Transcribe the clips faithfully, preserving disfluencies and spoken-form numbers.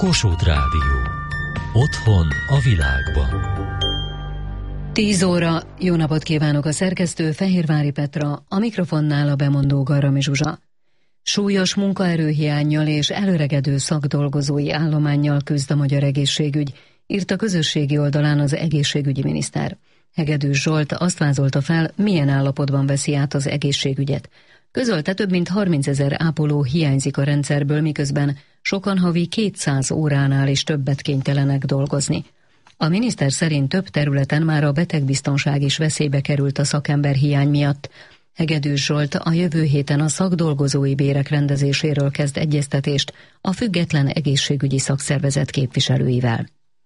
Kossuth Rádió. Otthon a világban. tíz óra, jó napot kívánok, a szerkesztő Fehérvári Petra, a mikrofonnál a bemondó Garami Zsuzsa. Súlyos munkaerőhiánnyal és előregedő szakdolgozói állománnyal küzd a magyar egészségügy, írt a közösségi oldalán az egészségügyi miniszter. Hegedűs Zsolt azt vázolta fel, milyen állapotban veszi át az egészségügyet. Közölte, több mint harmincezer ápoló hiányzik a rendszerből, miközben sokan havi kétszáz óránál is többet kénytelenek dolgozni. A miniszter szerint több területen már a betegbiztonság is veszélybe került a szakemberhiány miatt. Hegedűs Zsolt a jövő héten a szakdolgozói bérek rendezéséről kezd egyeztetést a független egészségügyi szakszervezet képviselőivel.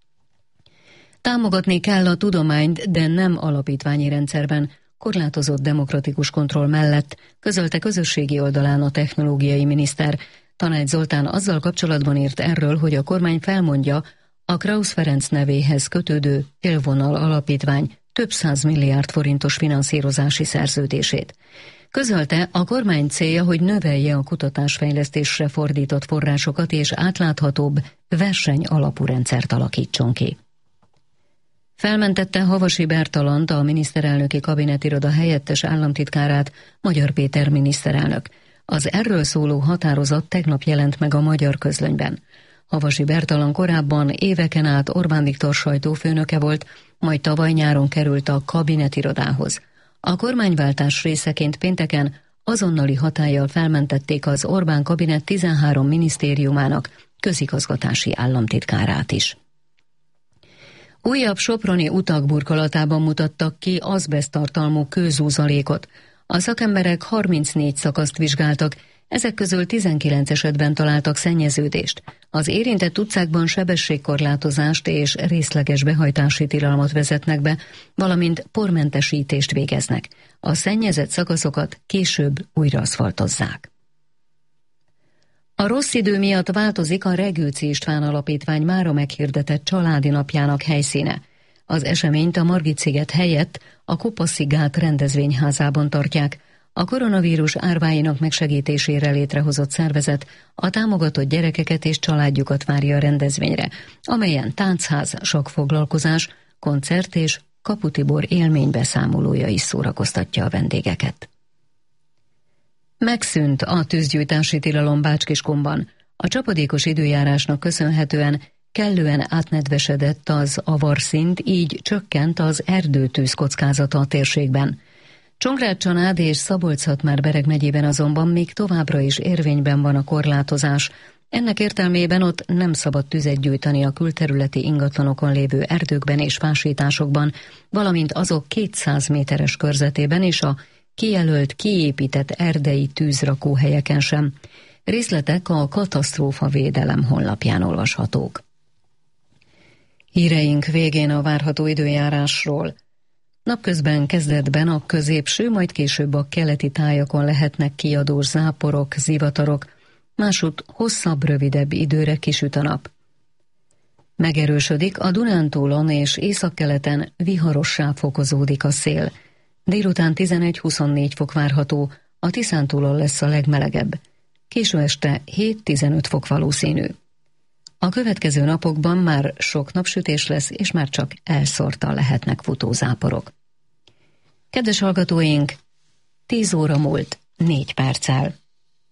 Támogatni kell a tudományt, de nem alapítványi rendszerben, korlátozott demokratikus kontroll mellett, közölte közösségi oldalán a technológiai miniszter. Tanács Zoltán azzal kapcsolatban írt erről, hogy a kormány felmondja a Krausz Ferenc nevéhez kötődő Élvonal alapítvány több száz milliárd forintos finanszírozási szerződését. Közölte, a kormány célja, hogy növelje a kutatásfejlesztésre fordított forrásokat és átláthatóbb, verseny alapú rendszert alakítson ki. Felmentette Havasi Bertalant, a miniszterelnöki kabinetiroda helyettes államtitkárát, Magyar Péter miniszterelnök. Az erről szóló határozat tegnap jelent meg a Magyar Közlönyben. Havasi Bertalan korábban éveken át Orbán Viktor sajtófőnöke volt, majd tavaly nyáron került a kabinetirodához. A kormányváltás részeként pénteken azonnali hatállyal felmentették az Orbán kabinet tizenhárom minisztériumának közigazgatási államtitkárát is. Újabb soproni utak burkolatában mutattak ki azbeszttartalmú kőzúzalékot. A szakemberek harmincnégy szakaszt vizsgáltak, ezek közül tizenkilenc esetben találtak szennyeződést. Az érintett utcákban sebességkorlátozást és részleges behajtási tilalmat vezetnek be, valamint pormentesítést végeznek. A szennyezett szakaszokat később újra aszfaltozzák. A rossz idő miatt változik a Regőci István Alapítvány mára meghirdetett családi napjának helyszíne. Az eseményt a Margit-sziget helyett a Kopaszigát rendezvényházában tartják. A koronavírus árváinak megsegítésére létrehozott szervezet a támogatott gyerekeket és családjukat várja a rendezvényre, amelyen táncház, sakkfoglalkozás, koncert és Kapu Tibor élménybeszámolója is szórakoztatja a vendégeket. Megszűnt a tűzgyújtási tilalom Bács-Kiskunban. A csapadékos időjárásnak köszönhetően kellően átnedvesedett az avarszint, így csökkent az erdőtűz kockázata a térségben. Csongrád-Csanád és Szabolcs-Szatmár-Bereg megyében azonban még továbbra is érvényben van a korlátozás. Ennek értelmében ott nem szabad tüzet gyújtani a külterületi ingatlanokon lévő erdőkben és fásításokban, valamint azok kétszáz méteres körzetében és a kijelölt, kiépített erdei tűzrakóhelyeken sem. Részletek a katasztrófavédelem honlapján olvashatók. Híreink végén a várható időjárásról. Napközben kezdetben a középső, majd később a keleti tájakon lehetnek kiadós záporok, zivatarok, másút hosszabb, rövidebb időre kisüt a nap. Megerősödik a Dunántúlon és északkeleten, viharossá fokozódik a szél. Délután tizenegy-huszonnégy fok várható, a Tiszántúlon lesz a legmelegebb. Késő este hét-tizenöt fok valószínű. A következő napokban már sok napsütés lesz, és már csak elszórtan lehetnek futózáporok. Kedves hallgatóink, tíz óra múlt négy perccel.